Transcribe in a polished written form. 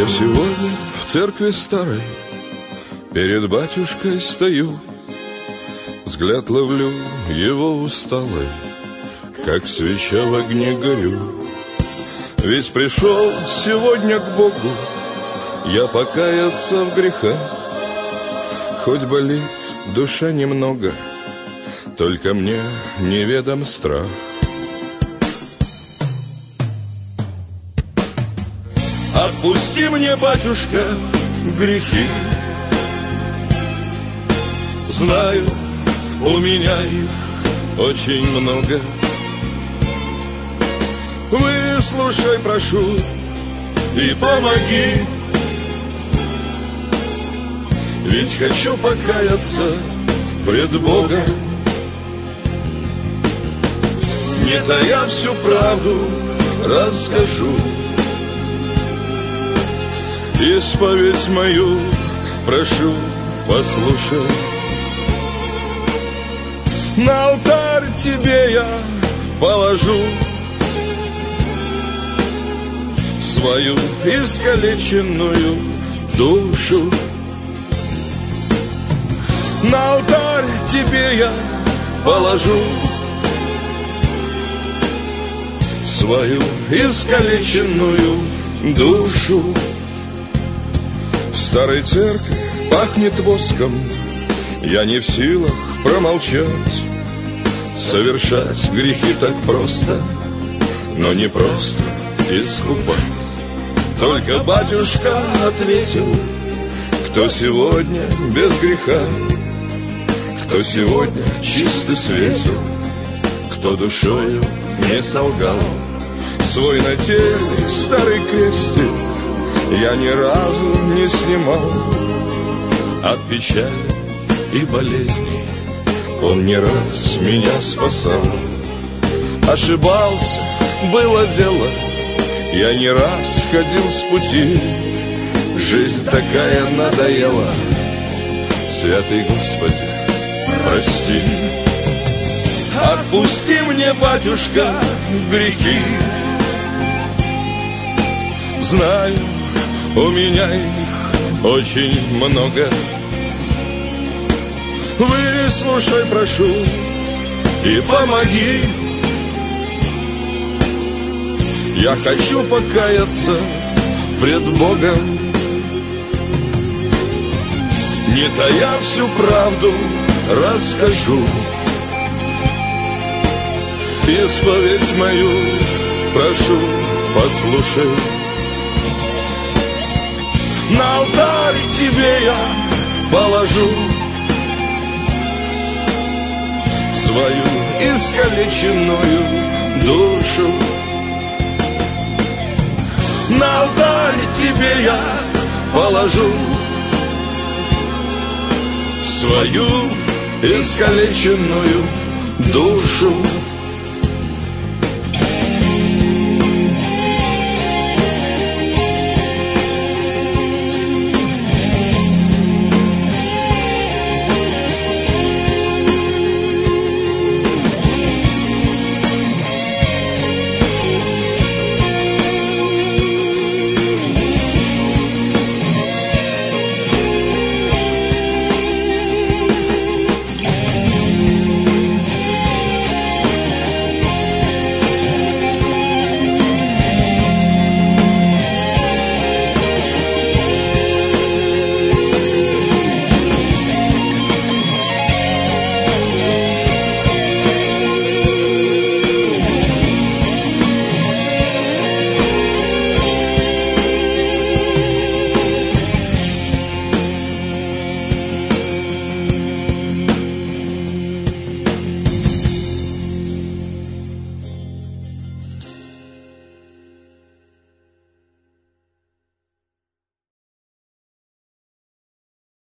Я сегодня в церкви старой перед батюшкой стою, взгляд ловлю его усталый, как свеча в огне горю. Ведь пришел сегодня к Богу я покаяться в грехах. Хоть болит душа немного, только мне неведом страх. Отпусти мне, батюшка, грехи. Знаю, у меня их очень много. Выслушай, прошу, и помоги. Ведь хочу покаяться пред Богом, не тая всю правду расскажу. Исповедь мою прошу, послушай. На алтарь тебе я положу свою искалеченную душу. На алтарь тебе я положу свою искалеченную душу. В старой церкви пахнет воском, я не в силах промолчать. Совершать грехи так просто, но не просто искупать. Только батюшка ответил: кто сегодня без греха, кто сегодня чисто светил, кто душою не солгал. Свой нательный старый крестик я ни разу не снимал. От печали и болезней он не раз меня спасал. Ошибался, было дело, я не раз ходил с пути. Жизнь такая надоела, святый Господи, прости. Отпусти мне, батюшка, грехи. Знаю, у меня их очень много. Выслушай, прошу, и помоги. Я хочу покаяться пред Богом, не тая всю правду расскажу. Исповедь мою прошу, послушай. На алтарь тебе я положу свою искалеченную душу. На алтарь тебе я положу свою искалеченную душу.